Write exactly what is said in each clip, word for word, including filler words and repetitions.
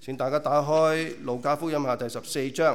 請大家打開路加福音下第十四章。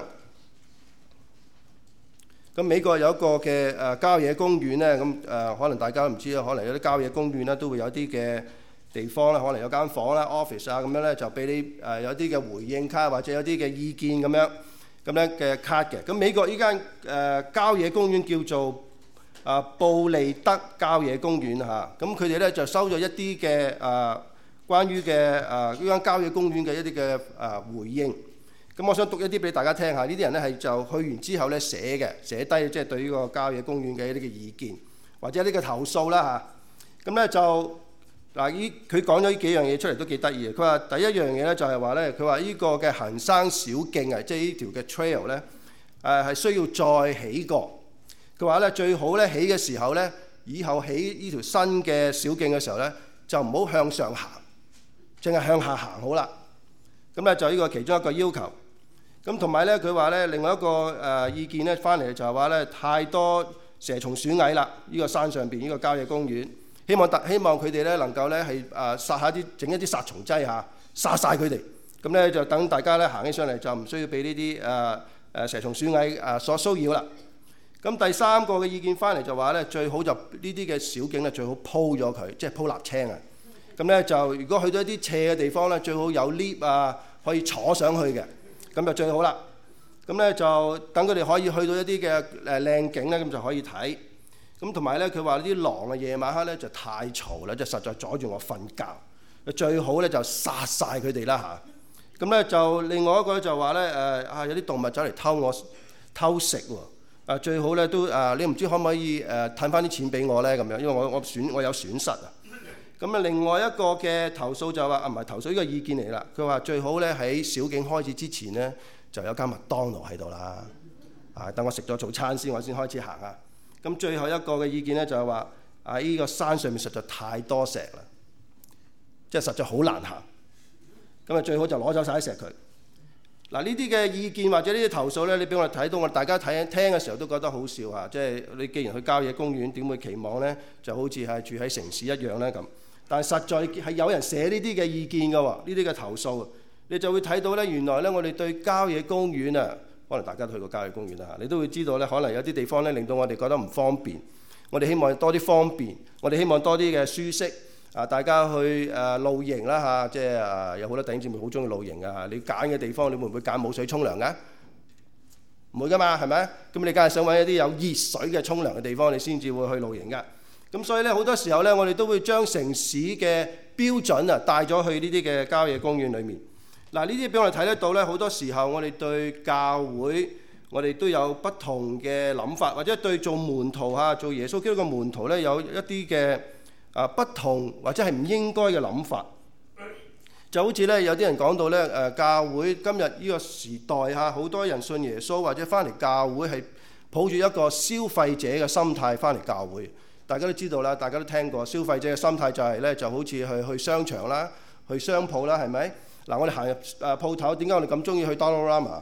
咁美國有一個嘅誒郊野公園咧，咁誒可能大家都唔知啊，可能有啲郊野公園咧都會有啲嘅地方咧，可能有間房啦、office 啊咁樣咧，就俾你誒有啲嘅回應卡或者有啲嘅意見咁樣咁樣嘅卡嘅。咁美國呢間誒郊野公園叫做啊布利德郊野公園嚇，咁佢哋咧就收咗一啲嘅誒關於嘅誒呢間郊野公園嘅一啲嘅誒回應。咁我想讀一啲俾大家聽下，呢啲人咧係就去完之後咧寫嘅，寫低即係對呢個郊野公園嘅一啲嘅意見，或者呢個投訴啦嚇。咁咧就嗱，依佢講咗呢幾樣嘢出嚟都幾得意嘅。佢話第一樣嘢咧就係話咧，佢話呢個嘅行山小徑啊，即係呢條嘅 trail 咧，誒係需要再起過。佢話咧最好咧起嘅時候咧，以後起呢條新嘅小徑嘅時候咧，就唔好向上行，淨係向下行好啦。咁咧就呢個其中一個要求。咁同埋咧，佢話咧另外一個誒、呃、意見咧翻嚟就係話咧太多蛇蟲鼠蟻啦，呢、這個山上邊呢個郊野公園，希望特希望佢哋咧能夠咧係誒殺下啲整一啲殺蟲劑嚇，殺晒佢哋。咁咧就等大家咧行起上嚟就唔需要俾呢啲誒誒蛇蟲鼠蟻誒所騷擾啦。咁第三個嘅意見翻嚟就話咧，最好就呢啲嘅小徑咧最好鋪咗佢，即係鋪瀝青啊。咁咧就如果去到一啲斜嘅地方咧，最好有 lift 啊可以坐上去嘅。咁就最好啦。咁咧就等佢哋可以去到一啲嘅誒靚景咧，咁就可以睇。咁同埋咧，佢話啲狼啊，夜晚黑咧就太嘈啦，就實在阻住我瞓覺。最好咧就殺晒佢哋啦嚇。咁咧就另外一個就話咧誒啊，有啲動物走嚟偷我偷食喎。啊最好咧都啊，你唔知可唔可以誒褪翻啲錢俾我咧咁樣，因為我我損我有損失啊。咁啊，另外一個嘅投訴就話啊，唔係投訴呢個意見嚟啦。佢話最好咧喺小徑開始之前咧，就有間麥當勞喺度啦。啊，等我食咗早餐先，我先開始行啊。咁最後一個嘅意見咧就係話啊，呢個山上面實在太多石啦，即係實在好難行。咁啊，最好就攞走晒啲石佢。嗱，呢啲嘅意見或者呢啲投訴咧，你俾我哋睇到，我哋大家睇聽嘅時候都覺得好笑嚇。即係你既然去郊野公園，點會期望咧就好似係住喺城市一樣咧咁？但係實在係有人寫呢啲嘅意見㗎喎，呢啲嘅投訴，你就會睇到咧，原來咧我哋對郊野公園啊，可能大家都去過郊野公園啦，你都會知道咧，可能有啲地方咧令到我哋覺得唔方便。我哋希望多啲方便，我哋希望多啲嘅舒適啊，大家去誒露營啦嚇，即係誒有好多弟兄姊妹好中意露營㗎嚇。你揀嘅地方，你會唔會揀冇水沖涼㗎？唔會㗎嘛，係咪？咁你梗係想揾一啲有熱水嘅沖涼嘅地方，你先至會去露營㗎。咁所以咧，好多時候咧，我哋都會將城市嘅標準啊帶咗去呢啲嘅郊野公園裏面。嗱，呢啲俾我哋睇得到咧，好多時候我哋對教會，我哋都有不同嘅諗法，或者對做門徒嚇、做耶穌基督嘅門徒咧，有一啲嘅啊不同或者係唔應該嘅諗法。就好似咧，有啲人講到咧，誒教會今日呢個時代嚇，好多人信耶穌或者翻嚟教會係抱住一個消費者嘅心態翻嚟教會。大家都知道啦，大家都聽過消費者嘅心態就係咧，就好似去去商場啦、去商鋪啦，係咪？嗱，我哋行入誒鋪頭，點解我哋咁中意去 Dollarama？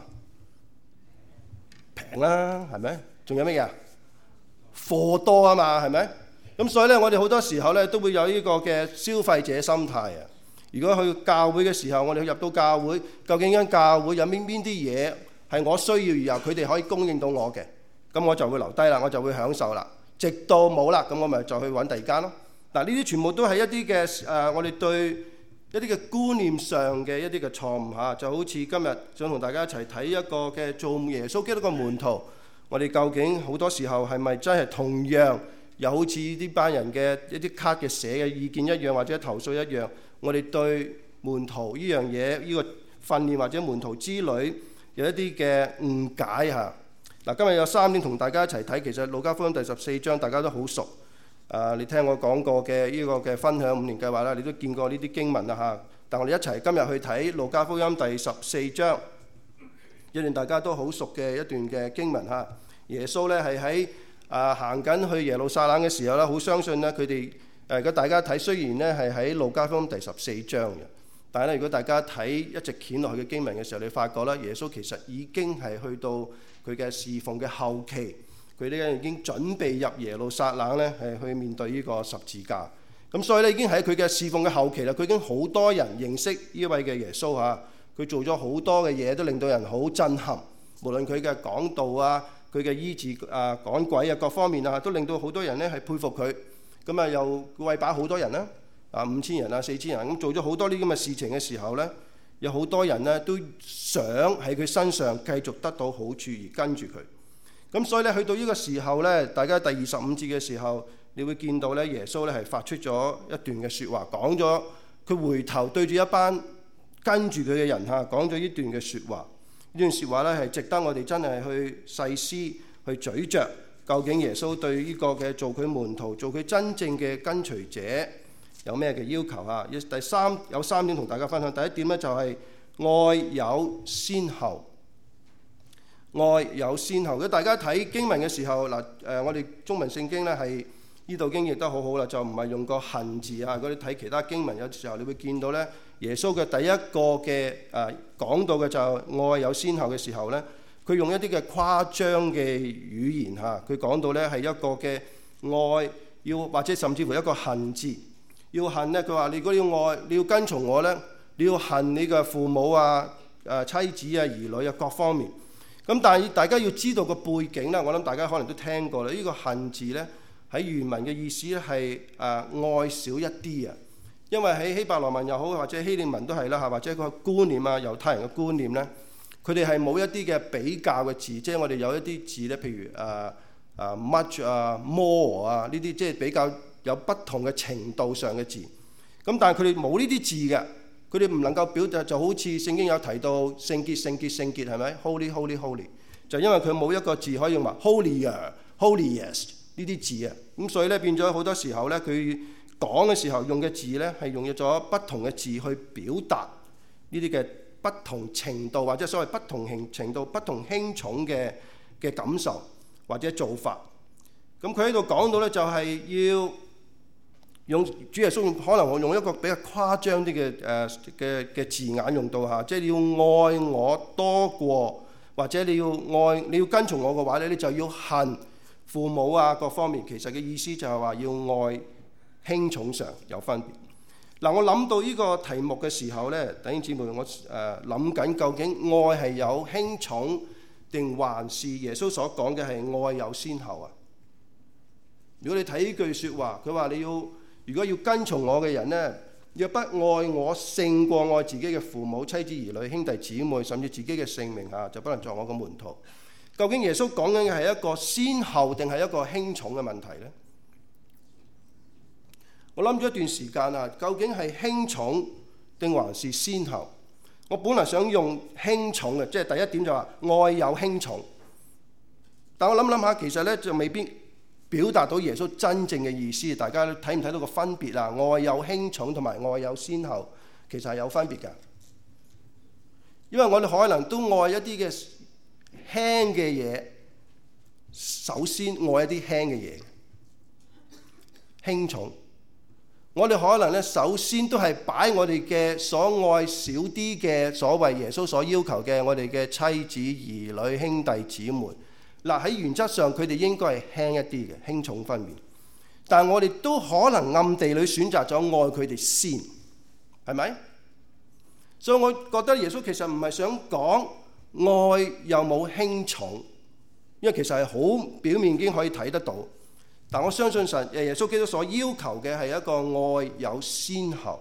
平啦，係咪？仲有乜嘢？貨多啊嘛，係咪？咁所以咧，我哋好多時候咧都會有呢個嘅消費者心態啊。如果去教會嘅時候，我哋入到教會，究竟間教會有邊邊啲嘢係我需要而由佢哋可以供應到我嘅，咁我就會留低啦，我就會享受啦。直到冇啦，咁我咪再去揾第二間咯。嗱，呢啲全部都係一啲嘅誒，我哋對一啲嘅觀念上嘅一啲嘅錯誤嚇，就好似今日想同大家一齊睇一個嘅做耶穌基督嘅門徒，我哋究竟好多時候係咪真係同樣又好似呢班人嘅一啲卡嘅寫嘅意見一樣，或者投訴一樣，我哋對門徒呢樣嘢呢個訓練或者門徒之旅有一啲嘅誤解嚇。嗱，今日有三點同大家一齊睇，其實路加福音第十四章大家都好熟。啊，你聽我講過嘅呢個嘅分享五年計劃啦，你都見過呢啲經文啦嚇。但我哋一齊今日去睇路加福音第十四章，一段大家都好熟嘅一段嘅經文嚇。耶穌咧係喺啊行緊去耶路撒冷嘅時候咧，好相信咧佢哋誒，如果大家睇，雖然咧係喺路加福音第十四章嘅，但係咧如果大家睇一直掀落去嘅經文嘅時候，你發覺咧耶穌其實已經係去到佢嘅侍奉嘅後期，佢哋已經準備入耶路撒冷咧，係去面對呢個十字架。咁所以咧已經喺佢嘅侍奉嘅後期啦，佢已經好多人認識呢位嘅耶穌嚇。 佢做咗好多嘅嘢，都令到人好震撼。無論佢嘅講道啊，佢嘅醫治啊、趕鬼啊各方面啊，都令到好多人呢係佩服佢。咁啊又餵飽好多人啦，啊五千人啊四千人咁，做咗好多呢啲咁嘅事情嘅時候呢，有好多人呢都想喺佢身上繼續得到好處而跟住佢。咁所以咧，去到呢個時候咧，大家第二十五節嘅時候，你會見到咧，耶穌咧係發出咗一段嘅説話，講咗佢回頭對住一班跟住佢嘅人嚇，講咗呢段嘅説話。呢段説話咧係值得我哋真係去細思、去咀嚼，究竟耶穌對呢個嘅做佢門徒、做佢真正嘅跟隨者有咩嘅要求嚇？第三有三點同大家分享。第一點咧就係愛有先後。愛有先後。如果大家睇經文嘅時候，嗱誒，我哋中文聖經咧係呢度經譯得好好啦，就唔係用個恨字啊。如果你睇其他經文，有時候你會見到咧，耶穌嘅第一個嘅誒講到嘅就係愛有先後嘅時候咧，佢用一啲嘅誇張嘅語言嚇，佢講到咧係一個嘅愛要或者甚至乎一個恨字，要恨咧，佢話你如果要愛，你要跟從我咧，你要恨你嘅父母啊、誒妻子啊、兒女啊各方面。咁但係大家要知道個背景啦，我諗大家可能都聽過啦。呢、這個恨字咧喺原文嘅意思咧係誒愛少一啲啊，因為喺希伯來文又好或者希臘文都係啦嚇，或者個觀念啊猶太人嘅觀念咧，佢哋係冇一啲嘅比較嘅字，即係我哋有一啲字咧，譬如誒誒、uh, uh, much 啊、uh, more 啊呢啲，即係比較有不同嘅程度上嘅字。咁但係佢哋冇呢啲字嘅。佢哋唔能夠表達，就好似聖經有提到聖潔、聖潔、聖潔，係咪 ？Holy、Holy、Holy， 就因為佢冇一個字可以用話 Holier、Holiest 呢啲字啊。咁所以咧變咗好多時候咧，佢講嘅時候用嘅字咧係用咗不同嘅字去表達呢啲嘅不同程度或者所謂不同程度、不同輕重嘅嘅感受或者做法。咁佢喺度講到咧就係要。用主耶穌可能我用一個比較誇張啲嘅誒嘅嘅字眼用到嚇，即係你要愛我多過，或者你要愛你要跟從我嘅話咧，你就要恨父母啊各方面。其實嘅意思就係話要愛輕重上有分別。嗱，我諗到呢個題目嘅時候咧，弟兄姊妹，我誒諗緊究竟愛係有輕重定還是耶穌所講嘅係愛有先後啊？如果你睇呢句説話，佢話你要。如果要跟從我嘅人呢，若不愛我勝過愛自己嘅父母、妻子、兒女、兄弟姊妹，甚至自己嘅性命啊，就不能作我嘅門徒。究竟耶穌講緊嘅係一個先後定係一個輕重嘅問題呢？我諗咗一段時間啊，究竟係輕重定還是先後？我本來想用輕重嘅，即係第一點就話愛有輕重，但我諗諗下，其實呢就未必表達到耶穌真正嘅意思。大家睇唔睇到個分別啊？愛有輕重同埋愛有先後，其實係有分別㗎。因為我哋可能都愛一啲嘅輕嘅嘢，首先愛一啲輕嘅嘢，輕重。我哋可能咧，首先都係擺我哋嘅所愛少啲嘅所謂耶穌所要求嘅，我哋嘅妻子、兒女、兄弟姊妹。嗱，喺原則上佢哋應該係輕一啲嘅，輕重分別。但係我哋都可能暗地裏選擇咗愛佢哋先，係咪？所以我覺得耶穌其實唔係想講愛有冇輕重，因為其實係好表面已經可以睇得到。但我相信神誒耶穌基督所要求嘅係一個愛有先後，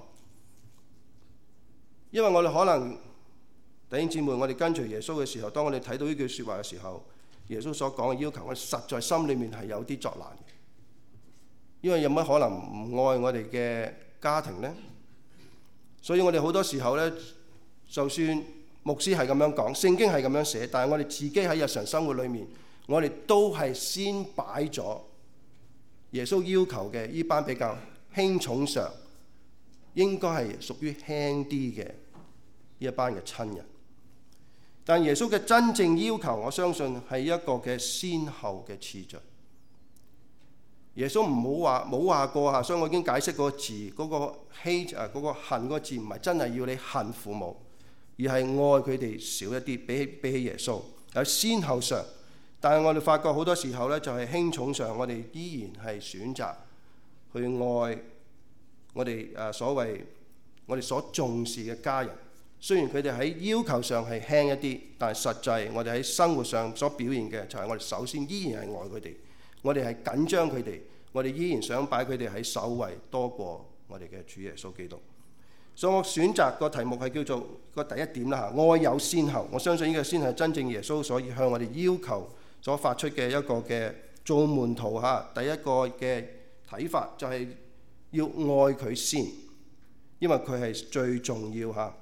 因為我哋可能弟兄姊妹，我哋跟隨耶穌嘅時候，當我哋睇到呢句説話嘅時候，耶穌所講嘅要求，我實在心裏面係有啲作難嘅，因為有乜可能唔愛我哋嘅家庭呢？所以我哋好多時候呢，就算牧師係咁樣講，聖經係咁樣寫，但係我哋自己喺日常生活裏面，我哋都係先擺咗耶穌要求嘅呢班比較輕重上，應該係屬於輕啲嘅呢一班嘅親人。但耶穌嘅真正要求，我相信係一個嘅先後嘅次序。耶穌唔好話冇話過嚇，所以我已經解釋嗰個字，嗰、嗰個 hate 啊，嗰個恨嗰個字唔係真係要你恨父母，而係愛佢哋少一啲，比起比起耶穌喺先後上。但係我哋發覺好多時候咧，就係輕重上，我哋依然係選擇去愛我哋誒所謂我哋所重視嘅家人， 雖然佢哋喺要求上係輕一啲，但係實際我哋喺生活上所表現嘅就係我哋首先依然係愛佢哋，我哋係緊張佢哋，我哋依然想擺佢哋喺首位多過我哋嘅主耶穌基督。所以我選擇個題目係叫做個第一點啦嚇，愛有先後。我相信呢個先係真正耶穌所以向我哋要求所發出嘅一個嘅做門徒嚇，第一個嘅睇法就係要愛佢先，因為佢係最重要嚇。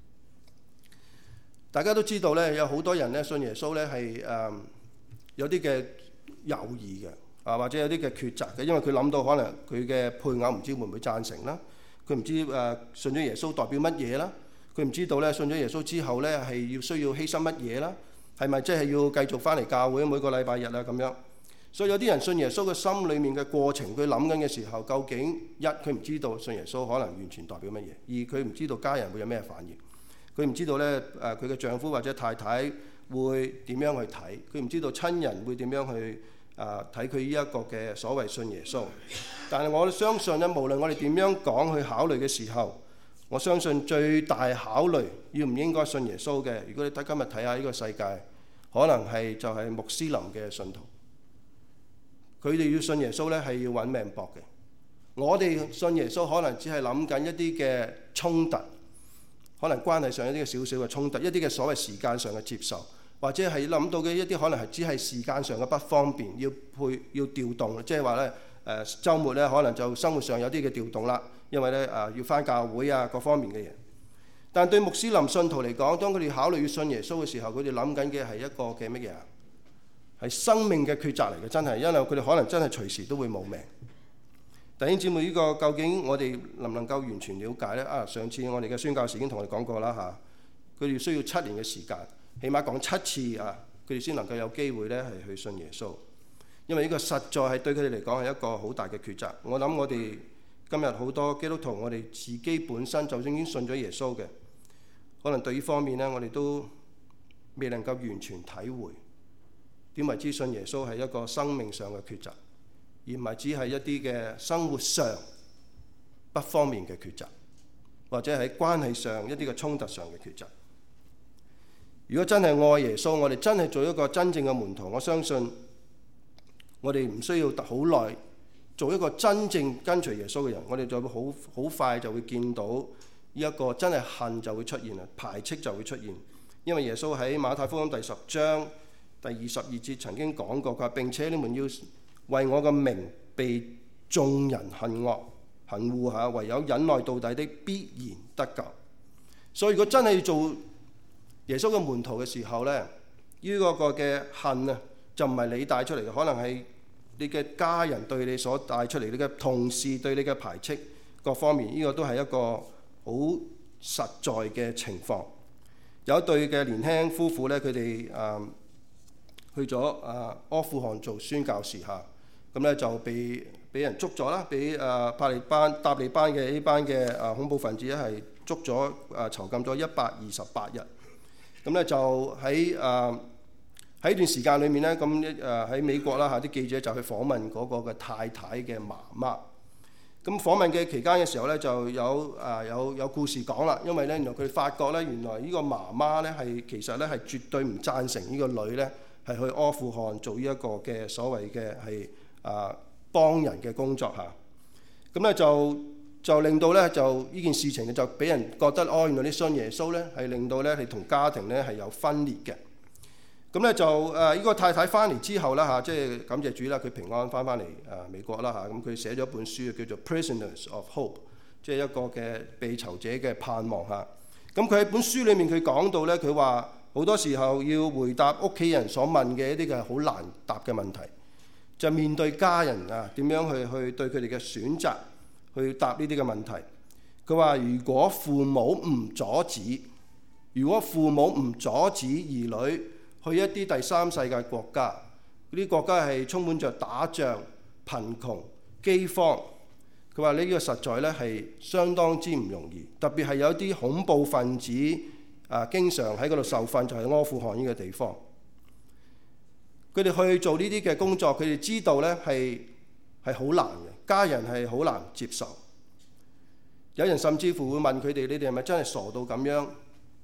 大家都知道咧，有好多人咧信耶穌咧係誒有啲嘅猶豫嘅啊，或者有啲嘅抉擇嘅，因為佢諗到可能佢嘅配偶唔知會唔會贊成啦，佢唔知誒、呃、信咗耶穌代表乜嘢啦，佢唔知道咧信咗耶穌之後咧係要需要犧牲乜嘢啦，係咪即係要繼續翻嚟教會每個禮拜日啊咁樣？所以有啲人信耶穌嘅心裡面嘅過程，佢諗緊嘅時候，究竟一佢唔知道信耶穌可能完全代表乜嘢，二佢唔知道家人會有咩反應。佢唔知道咧，誒佢嘅丈夫或者太太會點樣去睇，佢唔知道親人會點樣去誒睇佢呢一個嘅所謂信耶穌。但係我相信咧，無論我哋點樣講去考慮嘅時候，我相信最大考慮要唔應該信耶穌嘅，如果你睇今日睇下呢個世界，可能係就係穆斯林嘅信徒，佢哋要信耶穌咧係要揾命搏嘅。我哋信耶穌可能只係諗緊一啲嘅衝突。可能關係上一啲嘅少少嘅衝突，一啲嘅所謂時間上嘅接受，或者係諗到嘅一啲可能係只係時間上嘅不方便，要配要調動，即係話咧誒週末咧可能就生活上有啲嘅調動啦，因為咧誒、呃、要返教會啊各方面嘅嘢。但對穆斯林信徒嚟講，當佢哋考慮要信耶穌嘅時候，佢哋諗緊嘅係一個嘅乜嘢啊？係生命嘅抉擇嚟嘅，真係，因為佢哋可能真係隨時都會冇命。弟兄姊妹，呢個究竟我哋能唔能夠完全了解呢？啊，上次我哋嘅宣教士已經同我哋講過啦嚇，佢哋需要七年嘅時間，起碼講七次啊，佢哋先能夠有機會呢係去信耶穌。因為呢個實在係對佢哋嚟講係一個好大嘅抉擇。我諗我哋今日好多基督徒，我哋自己本身就算已經信咗耶穌嘅，可能對呢方面呢，我哋都未能夠完全體會點為之信耶穌係一個生命上嘅抉擇。而唔係只係一啲嘅生活上不方面嘅抉擇，或者喺關係上一啲嘅衝突上嘅抉擇。如果真係愛耶穌，我哋真係做一個真正嘅門徒，我相信我哋唔需要好耐做一個真正跟隨耶穌嘅人，我哋就會好好快就會見到呢一個真係恨就會出現啦，排斥就會出現。因為耶穌喺馬太福音第十章第二十二節曾經講過，佢話並且你們要為我嘅名被眾人恨惡恨惡下，唯有忍耐到底的必然得救。所以如果真係要做耶穌嘅門徒嘅時候咧，呢個個嘅恨啊，就唔係你帶出嚟嘅，可能係你嘅家人對你所帶出嚟，你嘅同事對你嘅排斥各方面，呢個都係一個好實在嘅情況。有一對嘅年輕夫婦咧，佢哋誒去咗誒阿富汗做宣教士嚇。咁咧就被俾人捉咗啦，俾誒塔利班塔利班嘅呢班嘅誒恐怖分子咧係捉咗誒囚禁咗一百二十八日。咁咧就喺誒喺段時間裏面咧，咁誒喺美國啦嚇，啲記者就去訪問嗰個嘅太太嘅媽媽。咁訪問嘅期間嘅時候咧，就有誒有有故事講啦。因為咧原來佢哋發覺咧，原來呢個媽媽咧係其實咧係絕對唔贊成呢個女咧係去阿富汗做呢一個嘅所謂嘅係。啊，幫人嘅工作嚇，咁咧就就令到咧就呢件事情就俾人覺得哦，原來你信耶穌咧係令到咧你同家庭咧係有分裂嘅。咁咧就誒呢、啊這個太太翻嚟之後啦嚇，即係感謝主啦，佢平安翻翻嚟誒美國啦嚇，咁佢寫咗一本書叫做《Prisoners of Hope》，即係一個嘅被囚者嘅盼望嚇。咁佢喺本書裡面佢講到咧，佢話好多時候要回答屋企人所問嘅一啲嘅好難答嘅問題。就面對家人啊，點樣去去對佢哋嘅選擇去答呢啲嘅問題。佢話：如果父母唔阻止，如果父母唔阻止兒女去一啲第三世界國家，呢啲國家係充滿着打仗、貧窮、饑荒。佢話呢個實在咧係相當之唔容易，特別係有啲恐怖分子啊，經常喺嗰度受訓，就係阿富汗呢個地方。佢哋去做呢啲嘅工作，佢哋知道咧係係好難嘅，家人係好難接受。有人甚至乎會問佢哋：你哋係咪真係傻到咁樣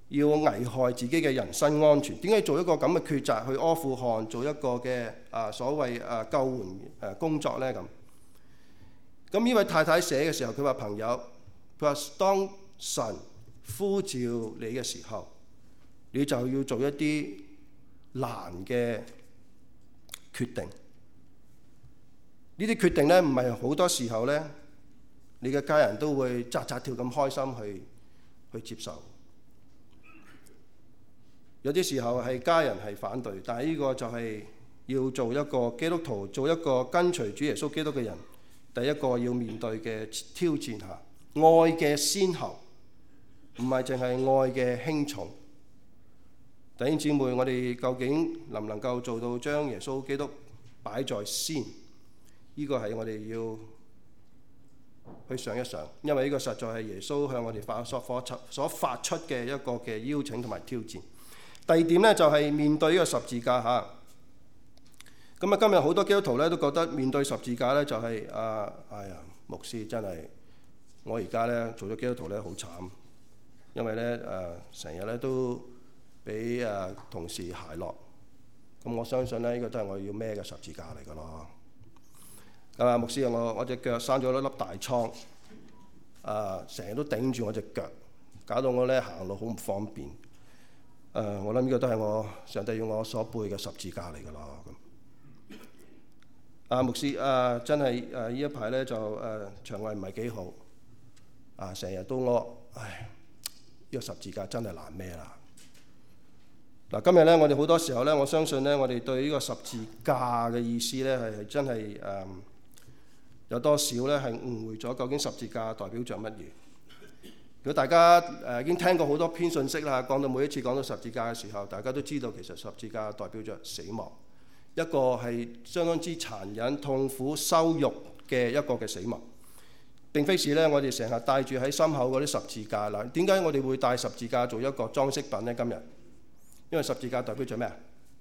要危害自己嘅人身安全。點解做一個咁嘅抉擇去阿富汗做一個嘅啊所謂啊救援誒工作呢？咁咁呢位太太寫嘅時候，佢話朋友，佢話當神呼召你嘅時候，你就要做一啲難嘅決定。呢啲決定呢，唔係好多時候呢，你嘅家人都會扎扎跳咁開心去去接受。有啲時候係家人係反對，但係呢個就係要做一個基督徒，做一個跟隨主耶穌基督嘅人，第一個要面對嘅挑戰下，愛嘅先後，唔係淨係愛嘅輕重。弟兄姊妹，我哋究竟能唔能夠做到將耶穌基督擺在先？呢個係我哋要去想一想，因為呢個實在係耶穌向我哋發所所發出嘅一個嘅邀請同埋挑戰。第二點呢，就係面對呢個十字架嚇。咁啊，今日好多基督徒咧都覺得面對十字架咧就係、是、啊，哎呀，牧師真係我而家咧做咗基督徒咧好慘，因為咧誒成日咧都俾誒、啊、同事奚落。咁我相信咧呢、這個都係我要孭嘅十字架嚟噶咯。啊，牧師啊，我我隻腳生咗一粒大瘡，啊，成日都頂住我隻腳，搞到我咧行路好唔方便。誒、uh，我諗呢個都係我上帝要我所背嘅十字架嚟㗎咯。咁，啊牧師啊，真係誒呢一排咧就誒、啊、腸胃唔係幾好，啊成日都屙，唉，呢、這個十字架真係難孭啦。嗱、啊，今日咧我哋好多時候咧，我相信咧我哋對呢個十字架嘅意思咧係係真係誒、啊、有多少咧係誤會咗究竟十字架代表着乜嘢？如果大家誒已經聽過好多篇信息啦，講到每一次講到十字架嘅時候，大家都知道其實十字架代表着死亡，一個係相當之殘忍、痛苦、羞辱嘅一個嘅死亡。並非是咧，我哋成日帶住喺心口嗰啲十字架啦。點解我哋會帶十字架做一個裝飾品呢？今日因為十字架代表着咩啊？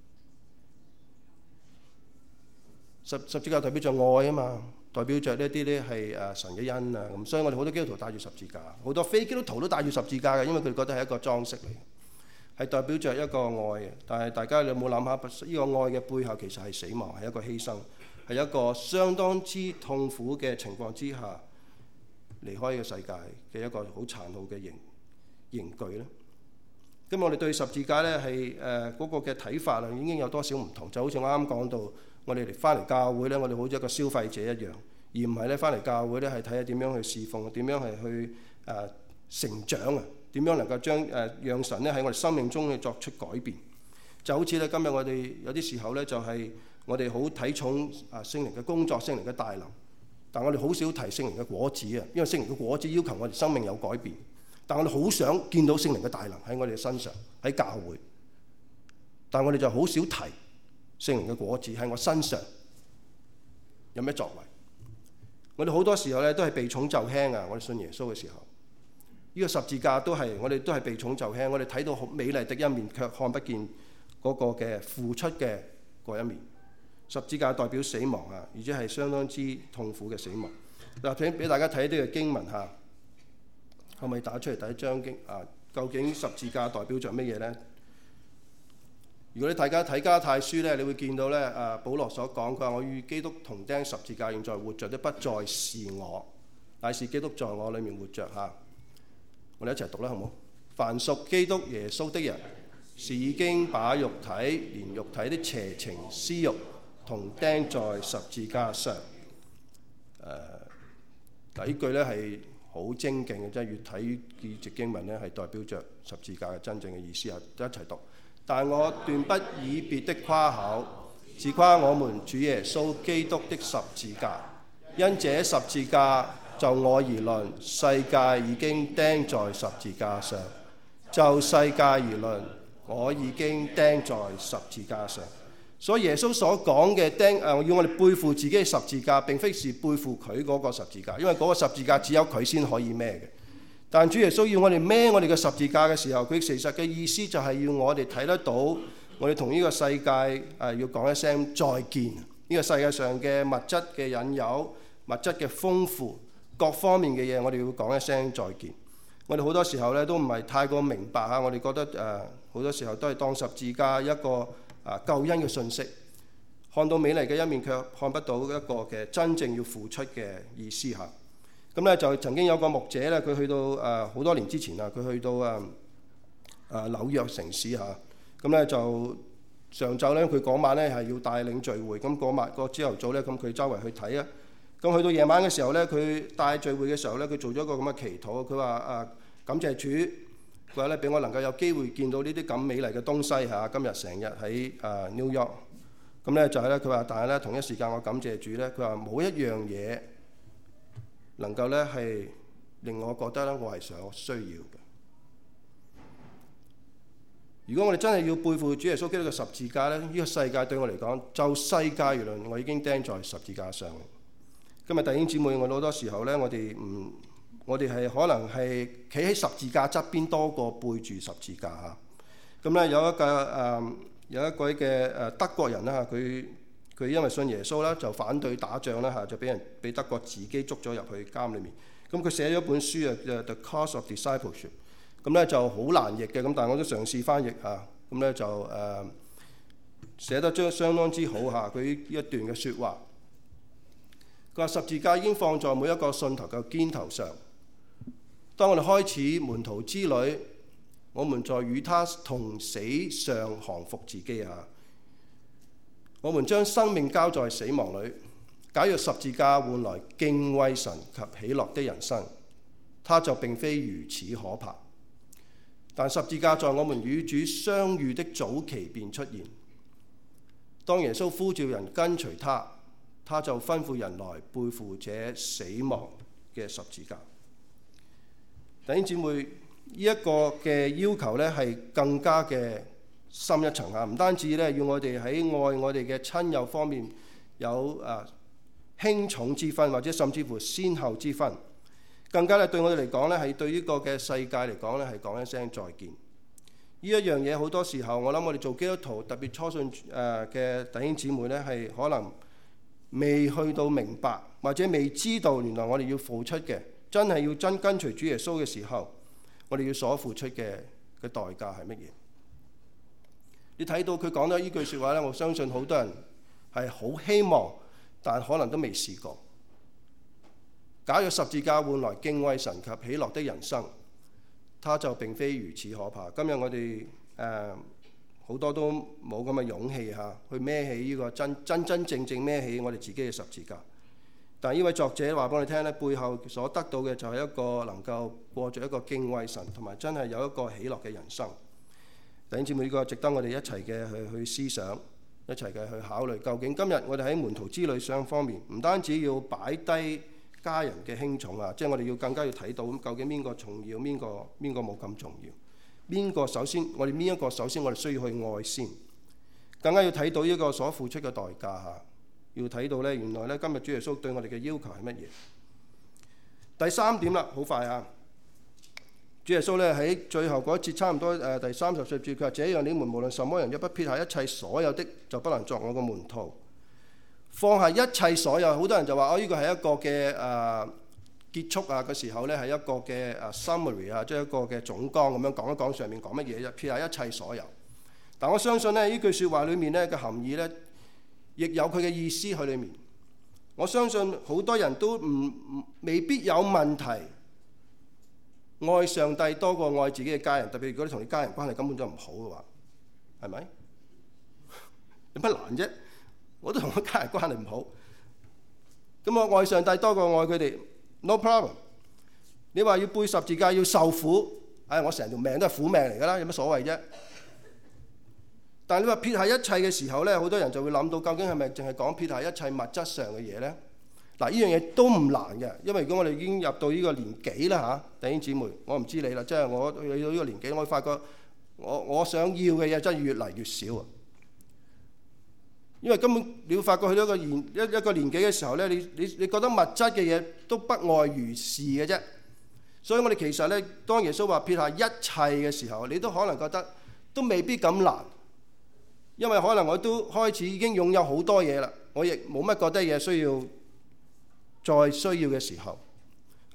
十十字架代表着愛啊嘛。代表着呢啲咧係誒神嘅恩啊，咁所以我哋好多基督徒帶住十字架，好多非基督徒都帶住十字架嘅，因為佢哋覺得係一個裝飾嚟，係代表着一個愛嘅。但係大家你有冇諗下，呢個愛嘅背後其實係死亡，係一個犧牲，係一個相當之痛苦嘅情況之下離開呢個世界嘅一個好殘酷嘅刑刑具咧。咁我哋對十字架咧係誒嗰個嘅睇法啊，已經有多少唔同？就好似我啱啱講到。我哋嚟翻嚟教會咧，我哋好似一個消費者一樣，而唔係咧翻嚟教會咧係睇下點樣去侍奉，點樣係去誒、呃、成長啊？點樣能夠將誒、呃、讓神咧喺我哋生命中去作出改變？就好似咧今日我哋有啲時候咧，就係、是、我哋好睇重啊聖靈嘅工作、聖靈嘅大能，但我哋好少提聖靈嘅果子啊，因為聖靈嘅果子要求我哋生命有改變，但我哋好想見到聖靈嘅大能喺我哋嘅身上，喺教會，但我哋就好少提。聖靈嘅果子喺我身上有咩作為？我哋好多時候咧都係避重就輕啊！我哋信耶穌嘅時候，呢、這個十字架都係我哋都係避重就輕。我哋睇到好美麗的一面，卻看不見嗰個嘅付出嘅嗰一面。十字架代表死亡啊，而且係相當之痛苦嘅死亡。嗱，請俾大家睇啲嘅經文嚇，可唔可以打出嚟？第一章經啊，究竟十字架代表着乜嘢咧？如果你大家睇加拉太書咧，你會見到咧，啊，保羅所講，佢話我與基督同釘十字架，現在活着的不再是我，乃是基督在我裏面活着嚇。我哋一齊讀啦，好唔好？凡屬基督耶穌的人，是已經把肉體連肉體的邪情私慾同釘在十字架上。誒、呃，嗱，呢句咧係好精勁嘅，即係越睇呢節經文咧，係代表着十字架嘅真正嘅意思啊！一齊讀。但我斷不以別的誇口，只誇我們主耶穌基督的十字架。因這十字架就我而論，世界已經釘在十字架上；就世界而論，我已經釘在十字架上。所以耶穌所講嘅釘誒，要我哋背負自己嘅十字架，並非是背負佢嗰個十字架，因為嗰個十字架只有佢先可以孭嘅。但主耶穌要我哋孭我哋嘅十字架嘅時候，佢其實嘅意思就係要我哋睇得到，我哋同呢個世界誒、呃、要講一聲再見。呢、這個世界上嘅物質嘅引誘、物質嘅豐富、各方面嘅嘢，我哋要講一聲再見。 我哋好多時候咧都唔係太過明白嚇，我哋覺得誒好、呃、多時候都係當十字架一個啊、呃、救恩嘅信息，看到美麗嘅一面，卻看不到一個嘅真正要付出嘅意思嚇。咁咧就曾經有個牧者咧，佢去到誒好、呃、多年之前啊，佢去到誒誒、呃、紐約城市嚇，咁咧就上晝咧佢嗰晚咧係要帶領聚會，咁嗰晚個朝頭早咧，咁佢周圍去睇啊。咁去到夜晚嘅時候咧，佢帶聚會嘅時候咧，佢做咗一個咁嘅祈禱。佢話啊，感謝主，佢話咧俾我能夠有機會見到呢啲咁美麗嘅東西嚇。今日成日喺啊 New York，咁咧就係咧，佢話但係咧同一時間我感謝主咧，佢話冇一樣嘢能夠咧係令我覺得咧我係所需要嘅。如果我哋真係要背負主耶穌基督嘅十字架咧，呢個世界對我嚟講，就世界而論，我已經釘在十字架上。今日弟兄姊妹，我好多時候咧，我哋唔，我哋係可能係企喺十字架側邊多過背住十字架嚇。咁咧有一個誒、呃、有一位嘅誒德國人啦，佢佢因為信耶穌啦，就反對打仗啦嚇，就俾人俾德國自己捉咗入去監裏面。咁佢寫咗一本書啊，叫 The Cost of Discipleship。咁咧就好難譯嘅，咁但係我都嘗試翻譯嚇。咁咧就誒、呃、寫得將相當之好嚇。佢一段嘅説話。佢話十字架已經放在每一個信徒嘅肩頭上。當我哋開始門徒之旅，我們在與他同死上降服自己啊！我們將生命交在死亡裏。假若十字架換來敬畏神及喜樂的人生，他就並非如此可怕。但十字架在我們與主相遇的早期便出現。當耶穌呼召人跟隨他，他就吩咐人來背負這死亡嘅十字架。弟兄姊妹，呢、這、一個嘅要求咧係更加嘅深一層啊！唔單止咧要我哋喺愛我哋嘅親友方面有啊輕重之分，或者甚至乎先後之分，更加咧對我哋嚟講咧係對呢個嘅世界嚟講咧係講一聲再見。呢一樣嘢好多時候，我諗我哋做基督徒，特別初信誒嘅弟兄姊妹咧係可能未去到明白，或者未知道原來我哋要付出嘅，真係要真跟隨主耶穌嘅時候，我哋要所付出嘅嘅代價係乜嘢？你睇到佢講咗呢句説話咧，我相信好多人係好希望，但可能都未試過。假若十字架換來敬畏神及喜樂的人生，他就並非如此可怕。今日我哋誒好多都冇咁嘅勇氣嚇，去孭起呢個真真真正正孭起我哋自己嘅十字架。但係呢位作者話俾我哋聽咧，背後所得到嘅就係一個能夠過著一個敬畏神同埋真係有一個喜樂嘅人生。弟兄姊妹，呢個值得我哋一齊嘅去去思想，一齊嘅去考慮。究竟今日我哋喺門徒之旅上方面，唔單止要擺低家人嘅輕重啊，即係我哋要更加要睇到咁究竟邊個重要，邊個邊個冇咁重要。邊個首先？我哋邊一個首先？我哋需要去愛先，更加要睇到呢個所付出嘅代價嚇。要睇到呢，原來呢，今日主耶穌對我哋嘅要求係乜嘢？第三點啦，好快嚇。主耶穌呢喺最後嗰一節差唔多誒第三十四節，佢話：這樣你們無論什麼人，若不撇下一切所有的，就不能作我嘅門徒。放下一切所有，好多人就話：哦，呢個係一個嘅誒。呃結束啊嘅時候呢，係一個嘅誒 summary 啊，即係一個嘅總綱咁樣講一講上面講乜嘢啫，撇下一切所有。但我相信呢，呢句説話裏面呢嘅含義呢，亦有佢嘅意思喺裏面。我相信好多人都唔未必有問題，愛上帝多過愛自己嘅家人，特別如果你同你家人關係根本就唔好嘅話，係咪？有乜難啫？我都同我家人關係唔好，咁我愛上帝多過愛佢哋。No problem。你話要背十字架要受苦，唉、哎，我成條命都係苦命嚟㗎啦，有乜所謂啫？但係你話撇下一切嘅時候呢，好多人就會諗到，究竟係咪淨係講撇下一切物質上嘅嘢呢？嗱，呢樣嘢都唔難嘅，因為如果我哋已經入到呢個年紀啦嚇，弟兄姊妹，我唔知你啦，即係我去到呢個年紀，我發覺我我想要嘅嘢真係越嚟越少啊！因為根本你會發覺去到一個年一一個年紀嘅時候咧，你你你覺得物質嘅嘢都不外如是嘅啫。所以我哋其實咧，當耶穌話撇下一切嘅時候，你都可能覺得都未必咁難，因為可能我都開始已經擁有好多嘢啦，我亦冇乜覺得嘢需要再需要嘅時候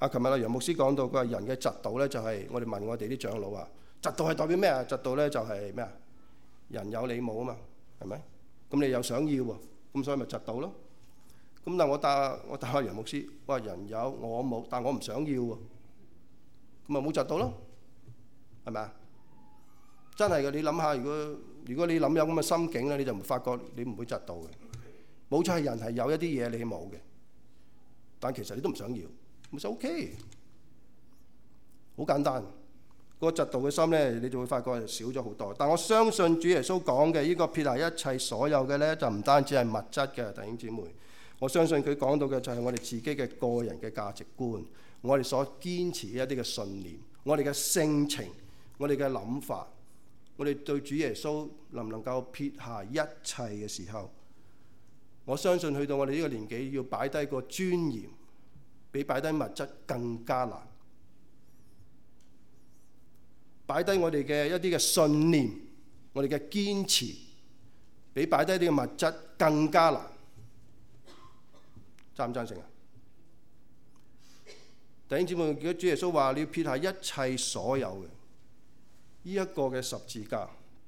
啊，琴日阿楊牧師講到，佢話人嘅嫉妒咧就係、是、我哋問我哋啲長老啊，嫉妒係代表咩啊？嫉妒咧就係咩啊？人有你冇啊嘛，係咪？咁你又想要喎，咁所以咪嫉妒咯。咁但係我答我答阿楊牧師，我話人有我冇，但我唔想要喎，咁咪冇嫉妒咯，係咪啊？真係嘅，你諗下，如果如果你諗有咁嘅心境咧，你就唔發覺你唔會嫉妒嘅。冇錯係人係有一啲嘢你冇嘅，但其實你都唔想要。咪就 OK， 好簡單。嗰個嫉妒嘅心咧，你就會發覺少咗好多。但我相信主耶穌講嘅呢個撇下一切所有嘅咧，就唔單止係物質嘅，弟兄姊妹。我相信佢講到嘅就係我哋自己嘅個人嘅價值觀，我哋所堅持嘅一啲嘅信念，我哋嘅性情，我哋嘅諗法，我哋對主耶穌能唔能夠撇下一切嘅時候，我相信去到我哋呢個年紀，要擺低個尊嚴，比擺低物質更加難。擺低我哋嘅一啲嘅信念，我哋嘅堅持，比擺低啲嘅物質更加難。贊唔贊成啊？弟兄姊妹，如果主耶穌話你要撇下一切所有嘅呢一個嘅十字架，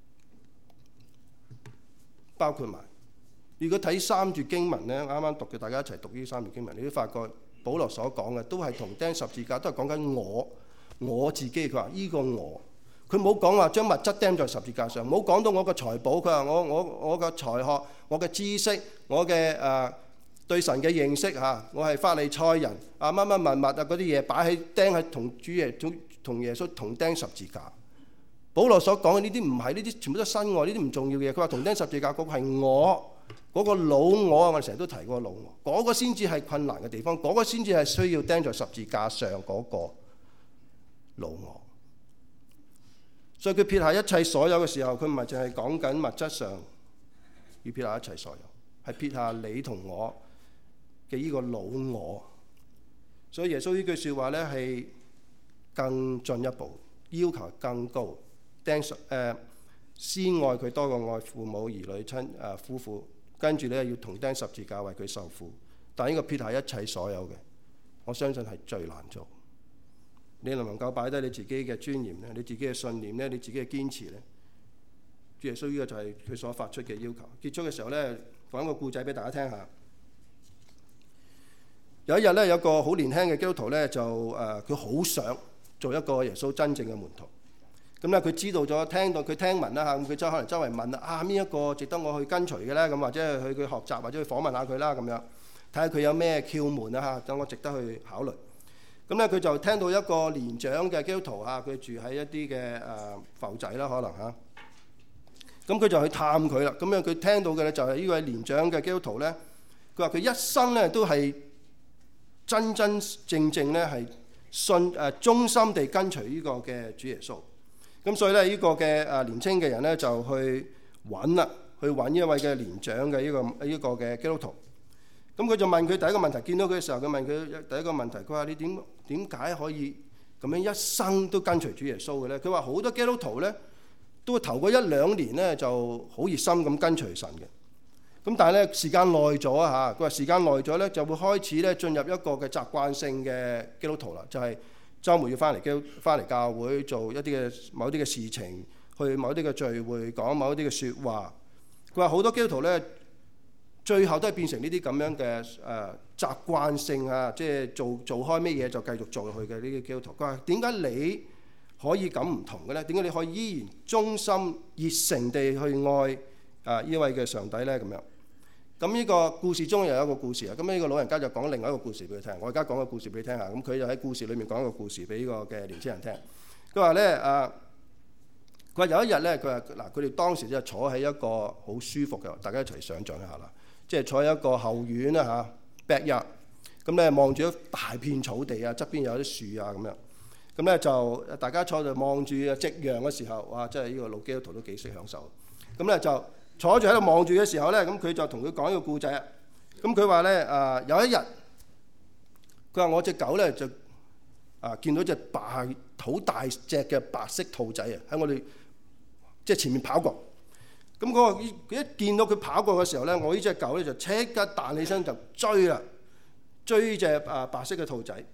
包括埋，如果睇三段經文咧，啱啱讀嘅，大家一齊讀呢三段經文，你都發覺保羅所講嘅都係同釘十字架，都係講緊我我自己。佢話呢個我，佢冇講話將物質釘在十字架上，冇講到我個財寶。佢話我我我嘅才學、我嘅知識、我嘅誒、呃、對神嘅認識嚇，我係法利賽人啊，乜乜物物啊，嗰啲嘢擺喺釘喺同主耶同耶穌同釘十字架。保羅所講嘅呢啲唔係，呢啲全部都係身外，呢啲唔重要嘅嘢。佢話同釘十字架嗰個係我。嗰個老我啊，我哋成日都提過老我，嗰個先至係困難嘅地方，嗰個先至係需要釘在十字架上嗰個老我。所以佢撇下一切所有嘅時候，佢唔係淨係講緊物質上要撇下一切所有，係撇下你同我嘅呢個老我。所以耶穌呢句説話咧係更進一步，要求更高，釘十誒先愛佢多過愛父母兒女親誒夫婦。跟住咧要同釘十字架為佢受苦，但呢個撇下一切所有嘅，我相信係最難做。你能唔能夠擺低你自己嘅尊嚴咧？你自己嘅信念咧？你自己嘅堅持咧？主耶穌呢個就係佢所發出嘅要求。結束嘅時候咧，講一個故仔俾大家聽下。有一日咧，有個好年輕嘅基督徒咧，就誒佢好想做一個耶穌真正嘅門徒。咁咧，佢知道咗，聽到佢聽聞啦嚇，咁佢周可能周圍問啊，邊一個值得我去跟隨嘅咧？咁或者係去佢學習，或者去訪問下佢啦，咁樣睇下佢有咩竅門啊嚇，等我值得去考慮。咁咧，佢就聽到一個年長嘅基督徒嚇，佢住喺一啲嘅誒埠仔啦，可能嚇。咁佢就去探佢啦。咁樣佢聽到嘅咧就係呢位年長嘅基督徒咧，佢話佢一生咧都係真真正正咧係信誒忠心地跟隨呢個嘅主耶穌。咁所以咧，呢個嘅誒年青嘅人咧就去揾啦，去揾呢一位嘅年長嘅呢個呢個嘅基督徒。咁佢就問佢第一個問題，見到佢嘅時候，佢問佢第一個問題，佢話你點點解可以咁樣一生都跟隨主耶穌嘅咧？佢話好多基督徒咧都頭嗰一兩年咧就好熱心咁跟隨神嘅。咁但係咧時間耐咗啊嚇，佢話時間耐咗咧就會開始咧進入一個嘅習慣性嘅基督徒啦，就係週末要翻嚟教翻嚟教會做一啲嘅某啲嘅事情，去某啲嘅聚會講某啲嘅説話。佢話好多基督徒咧，最後都係變成呢啲咁樣嘅誒、呃、習慣性啊，即係做做開咩嘢就繼續做落去嘅呢啲基督徒。佢話點解你可以咁唔同嘅咧？點解你可以依然忠心熱誠地去愛啊呢位嘅上帝咧？咁樣。咁呢個故事中又有一個故事啊！咁呢個老人家就講另外一個故事俾佢聽。我而家講個故事俾你聽下。咁佢就喺故事裏面講一個故事俾呢個嘅年輕人聽。佢話咧啊，佢話有一日咧，佢話嗱，佢哋當時就坐喺一個好舒服嘅，大家一齊想像一下啦，即係坐喺一個後院啦嚇 backyard。咁咧望住一大片草地啊，側邊有啲樹啊咁樣。咁咧就大家坐就望住夕陽嘅時候，哇！真係呢個老基督徒都幾識享受。咁咧就坐住喺度望住嘅時候咧，咁佢就同佢講一個故仔啊。咁佢話咧啊，有一日，佢話我隻狗咧就啊見到隻白好大隻嘅白色兔仔啊喺我哋即係前面跑過。咁嗰個佢一見到佢跑過嘅時候咧，我呢隻狗咧就即刻彈起身就追啦，追隻啊白色嘅兔仔。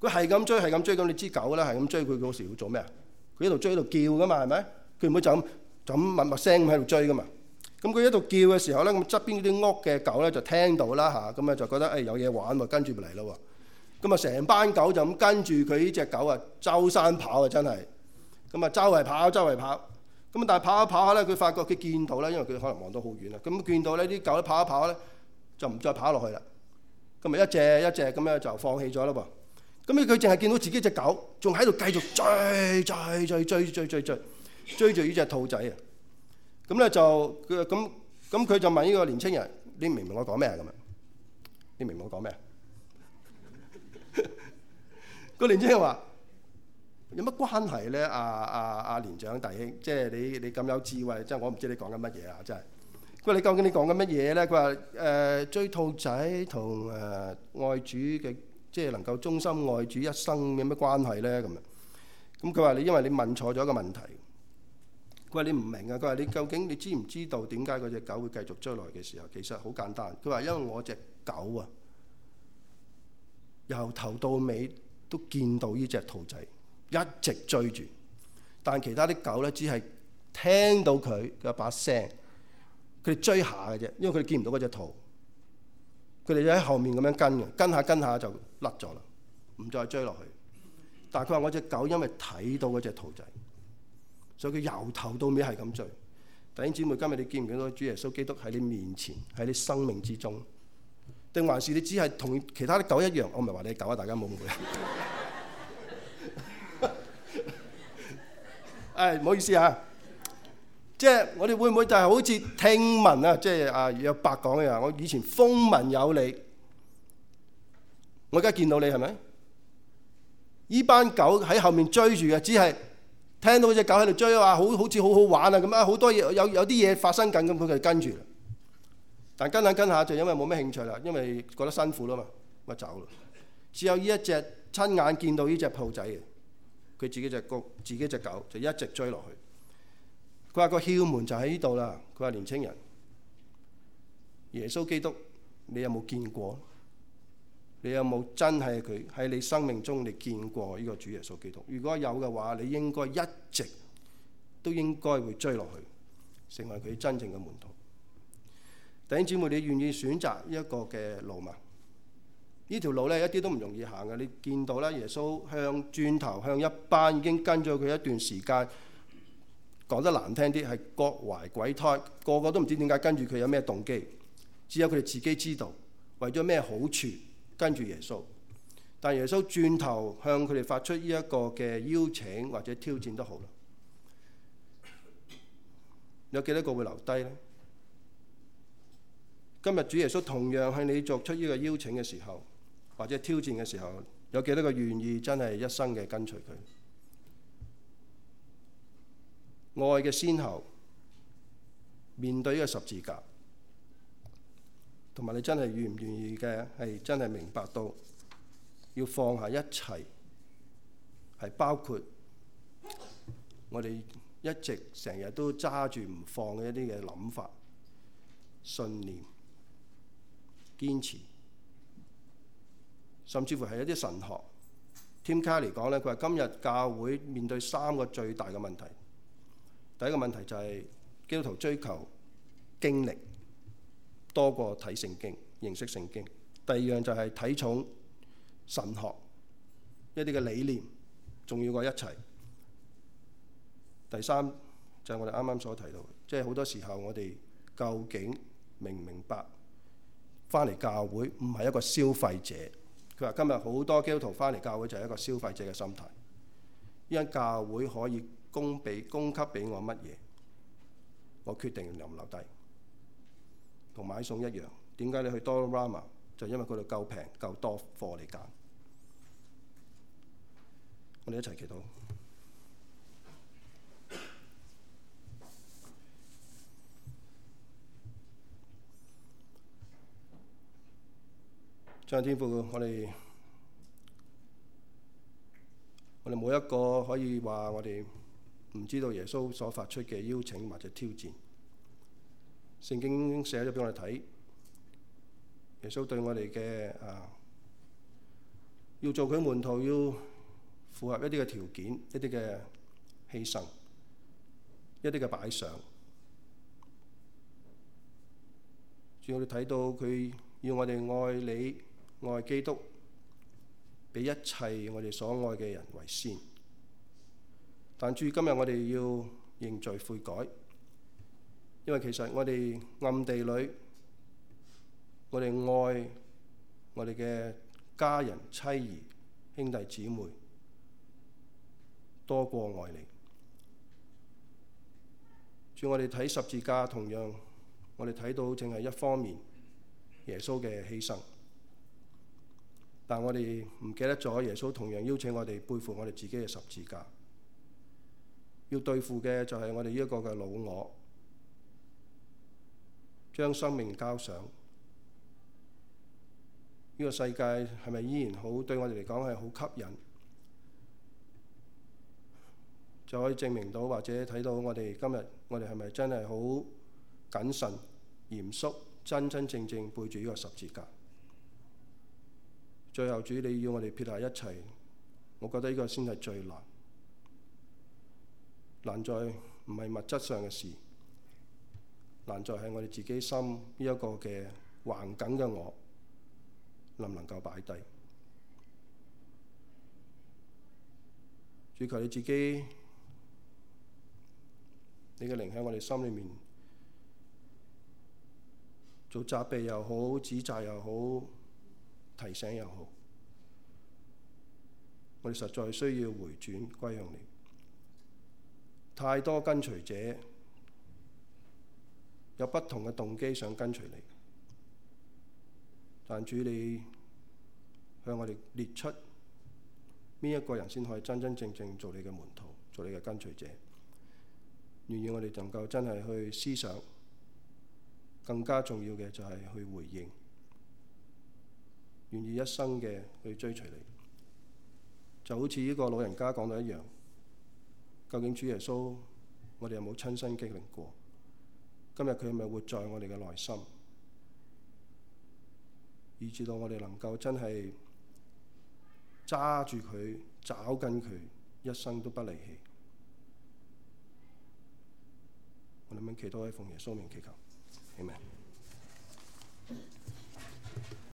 佢係咁追係咁追，咁你知狗啦，係咁追佢嗰時會做咩啊？佢喺度追喺度叫噶嘛，係咪？佢唔會就咁就咁默默聲咁喺度追噶嘛。咁佢喺度叫嘅時候咧，咁側邊啲屋嘅狗咧就聽到啦嚇，咁啊就覺得誒有嘢玩喎，跟住咪嚟咯喎。咁啊成班狗就咁跟住佢呢隻狗啊，周山跑啊真係。咁啊周圍跑周圍跑。咁但係跑下跑下咧，佢發覺佢見到咧，因為佢可能望到好遠啦。咁見到呢啲狗咧跑一跑咧，就唔再跑落去啦。咁咪一隻一隻咁樣就放棄咗啦噃。咁咧佢淨係見到自己隻狗，仲喺度繼續追追追追追追追追住呢隻兔仔啊！咁咧就佢咁咁佢就問呢個年青人：你明唔明我講咩啊？咁啊，你明唔明我講咩啊？個年青人話：有乜關係咧？阿阿阿年長弟兄，即係你你咁有智慧，即係我唔知你講緊乜嘢啊！真係。佢話：你究竟你講緊乜嘢咧？佢話：誒追兔仔同誒愛主嘅，即係能夠忠心愛主一生有乜關係咧？咁啊，咁佢話：你因為你問錯咗一個問題。佢話：你唔明啊！佢話：你究竟你知唔知道點解嗰隻狗會繼續追來嘅時候？其實好簡單。佢話：因為我隻狗啊，由頭到尾都見到呢隻兔仔，一直追住。但其他啲狗咧，只係聽到佢嘅把聲，佢哋追下嘅啫，因為佢哋見唔到嗰隻兔。佢哋就喺後面咁樣跟嘅，跟下跟下就甩咗啦，唔再追落去。但係佢話：我隻狗因為睇到嗰隻兔仔，所以佢由頭到尾係咁追。弟兄姊妹，今日你見唔見到主耶穌基督喺你面前，喺你生命之中？定還是你只係同其他啲狗一樣？我唔係話你係狗啊，大家冇誤會。誒，唔好意思啊，即係我哋會唔會就係好似聽聞啊？即係啊約伯講嘅啊，我以前風聞有你，我而家見到你係咪？呢班狗喺後面追住嘅，只係聽到隻狗喺度追啊，好好似好好玩啊咁啊，好多嘢有有啲嘢發生緊咁，佢就跟住啦。但跟下跟下就因為冇咩興趣啦，因為覺得辛苦啦嘛，咪走啦。只有呢一隻親眼見到呢隻兔仔嘅，佢自己隻狗，自己隻狗就一直追落去。佢話個竅門就喺呢度啦。佢話年青人，耶穌基督，你有冇見過？你有冇真係佢喺你生命中你見過呢個主耶穌基督？如果有嘅話，你應該一直都應該會追落去，成為佢真正嘅門徒。弟兄姊妹，你願意選擇呢一個嘅路嘛？呢條路咧一啲都唔容易行嘅。你見到咧，耶穌向轉頭向一班已經跟咗佢一段時間，講得難聽啲係各懷鬼胎，個個都唔知點解跟住佢有咩動機，只有佢哋自己知道為咗咩好處跟住耶穌。但耶穌轉頭向佢哋發出呢一個嘅邀請或者挑戰都好啦，有幾多個會留低呢？今日主耶穌同樣向你作出呢個邀請嘅時候，或者挑戰嘅時候，有幾多個願意真係一生嘅跟隨佢？愛嘅先後，面對呢個十字架，同埋你真係願唔願意嘅係真係明白到要放下一切，係包括我哋一直成日都揸住唔放嘅一啲嘅諗法、信念、堅持，甚至乎係一啲神學。Tim Keller 講咧，佢話今日教會面對三個最大嘅問題。第一個問題就係基督徒追求經歷多過睇聖經、認識聖經。第二樣就係睇重神學一啲嘅理念，重要過一切。第三就係我哋啱啱所提到，即係好多時候我哋究竟明唔明白？翻嚟教會唔係一個消費者。佢話今日好多基督徒翻嚟教會就係一個消費者嘅心態。呢間教會可以供俾供給俾我乜嘢，我決定留唔留低。同買餸一樣，點解你去 Dollarama 就因為嗰度夠平夠多貨嚟揀。我哋一齊祈禱。上天父，我哋我哋冇一個可以話我哋唔知道耶穌所發出嘅邀請或者挑戰。聖經寫咗俾我哋睇，耶穌對我哋嘅啊要做佢門徒，要符合一啲嘅條件、一啲嘅犧牲、一啲嘅擺上。主，我哋睇到佢要我哋愛你、愛基督，比一切我哋所愛嘅人為先。但主，今日我哋要認罪悔改，因為其實我哋暗地裏，我哋愛我哋嘅家人、妻兒、兄弟姊妹多過愛你。主，我哋睇十字架，同樣我哋睇到淨係一方面耶穌嘅犧牲，但我哋唔記得咗耶穌同樣邀請我哋背負我哋自己嘅十字架。要對付嘅就係我哋呢一個嘅老我，將生命交上。呢、這個世界係咪依然好對我哋嚟講係好吸引？就可以證明到或者睇到我哋今日我哋係咪真係好謹慎、嚴肅、真真正正背住呢個十字架？最後主，你要我哋撇下一切，我覺得呢個先係最難。難在唔係物質上嘅事，難在係我哋自己心呢一個嘅橫梗嘅我，能唔能夠擺低？主，求你自己，你嘅靈喺我哋心裏面做責備又好，指責又好，提醒又好，我哋實在需要回轉歸向你。太多跟隨者有不同嘅動機想跟隨你，但主，你向我哋列出邊一個人先可以真真正正做你嘅門徒，做你嘅跟隨者。願意我哋能夠真係去思想，更加重要嘅就係去回應，願意一生嘅去追隨你。就好似呢個老人家講到一樣，究竟主耶穌我哋有冇親身經歷過？今日佢係咪活在我哋嘅內心，以至到我哋能夠真係揸住佢、抓緊佢，一生都不離棄。我哋咁祈禱喺奉耶穌名祈求，阿們。